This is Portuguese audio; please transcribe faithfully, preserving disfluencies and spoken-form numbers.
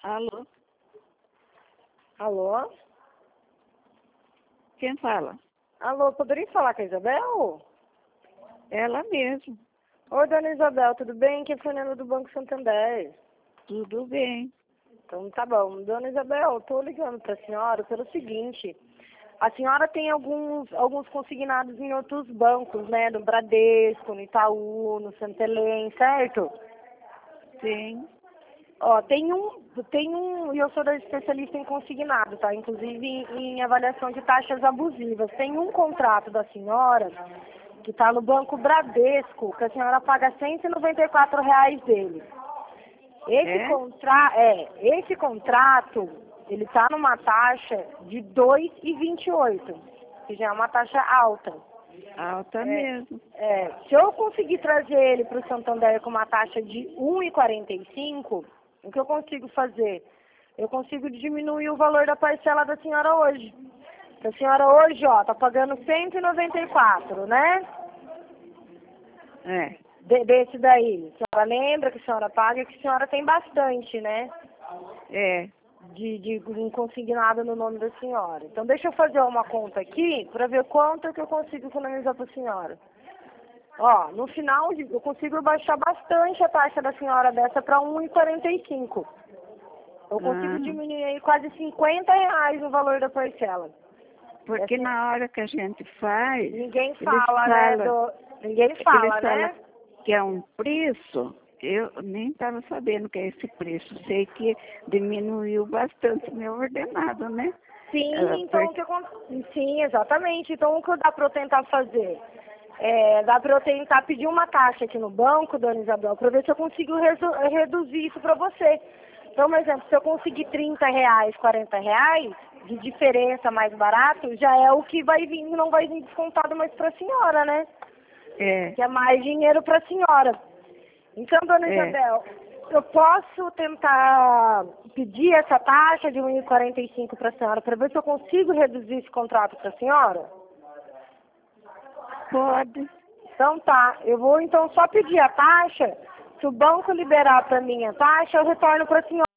Alô? Alô? Quem fala? Alô, poderia falar com a Isabel? Ela mesmo. Oi, dona Isabel, tudo bem? Aqui é a Fernanda do Banco Santander. Tudo bem. Então, tá bom. Dona Isabel, eu tô ligando para a senhora pelo seguinte. A senhora tem alguns, alguns consignados em outros bancos, né? No Bradesco, no Itaú, no Santelém, certo? Sim. Ó, tem um, tem um, e eu sou da especialista em consignado, tá? Inclusive em, em avaliação de taxas abusivas. Tem um contrato da senhora que está no Banco Bradesco, que a senhora paga cento e noventa e quatro reais dele. Esse, É? contra, é, esse contrato, ele está numa taxa de dois vírgula vinte e oito, que já é uma taxa alta. Alta É, mesmo. é, se eu conseguir trazer ele para o Santander com uma taxa de um vírgula quarenta e cinco, o que eu consigo fazer? Eu consigo diminuir o valor da parcela da senhora hoje. A senhora hoje, ó, tá pagando cento e noventa e quatro, né? É. De, desse daí. A senhora lembra que a senhora paga, que a senhora tem bastante, né? É. De, de um consignado no nome da senhora. Então deixa eu fazer uma conta aqui para ver quanto que eu consigo economizar para a senhora. Ó, no final de- eu consigo baixar bastante a taxa da senhora dessa para um vírgula quarenta e cinco. Eu consigo Ah, diminuir aí quase cinquenta reais o valor da parcela. porque Essa- na hora que a gente faz, ninguém eles fala, né? falam, Do, ninguém eles fala, falam né? que é um preço. Eu nem estava sabendo que é esse preço. Sei que diminuiu bastante meu ordenado, né? Ah, Sim, então o por- que acontece? Sim, exatamente. Então o que dá para eu tentar fazer? É, dá para eu tentar pedir uma taxa aqui no banco, dona Isabel, para ver se eu consigo resu- reduzir isso para você. Então, por exemplo, se eu conseguir trinta reais, quarenta reais de diferença mais barato, já é o que vai vir, não vai vir descontado mais para a senhora, né? é, Que é mais dinheiro para a senhora. Então, dona é. Isabel, eu posso tentar pedir essa taxa de um vírgula quarenta e cinco para a senhora para ver se eu consigo reduzir esse contrato para a senhora? Pode. Então tá, eu vou então só pedir a taxa. Se o banco liberar para mim a taxa, eu retorno para a senhora.